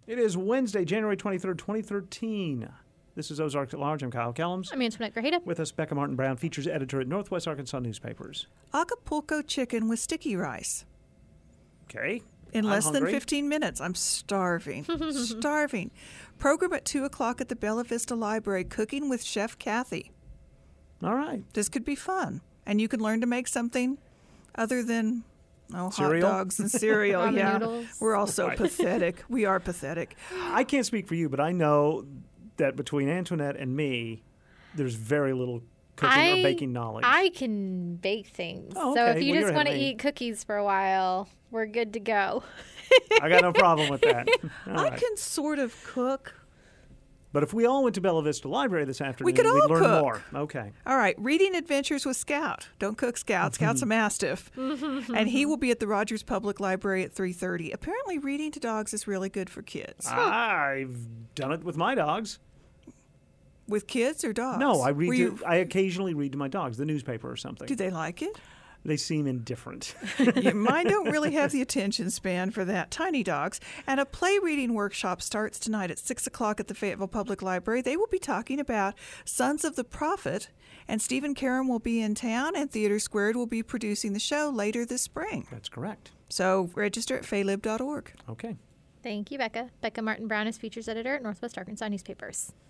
It is Wednesday, January 23rd, 2013. This is Ozarks at Large. I'm Kyle Kellums. I'm Antoinette Grajeda. With us, Becca Martin Brown, features editor at Northwest Arkansas Newspapers. Acapulco chicken with sticky rice. Okay. In I'm less hungry. than 15 minutes. I'm starving. Starving. Program at 2 o'clock at the Bella Vista Library, Cooking with Chef Kathy. All right. This could be fun. And you can learn to make something other than hot Cereal? dogs and cereal. Ramen Yeah. noodles. We're all so Right. pathetic. We are pathetic. I can't speak for you, but I know that between Antoinette and me, there's very little cooking or baking knowledge. I can bake things. Oh, So okay. if you Well, just you're want to ahead of me. eat cookies for a while, we're good to go. I got no problem with that. All I right. can sort of cook. But if we all went to Bella Vista Library this afternoon, We could all we'd learn cook. more. Okay. All right, Reading Adventures with Scout. Don't cook Scout. Scout's a mastiff. And he will be at the Rogers Public Library at 3:30. Apparently, reading to dogs is really good for kids. I've done it with my dogs. With kids or dogs? No, I read. Were you- I occasionally read to my dogs, the newspaper or something. Do they like it? They seem indifferent. Mine don't really have the attention span for that. Tiny dogs. And a play reading workshop starts tonight at 6 o'clock at the Fayetteville Public Library. They will be talking about Sons of the Prophet, and Stephen Karam will be in town, and Theater Squared will be producing the show later this spring. That's correct. So register at faylib.org. Okay. Thank you, Becca. Becca Martin Brown is features editor at Northwest Arkansas Newspapers.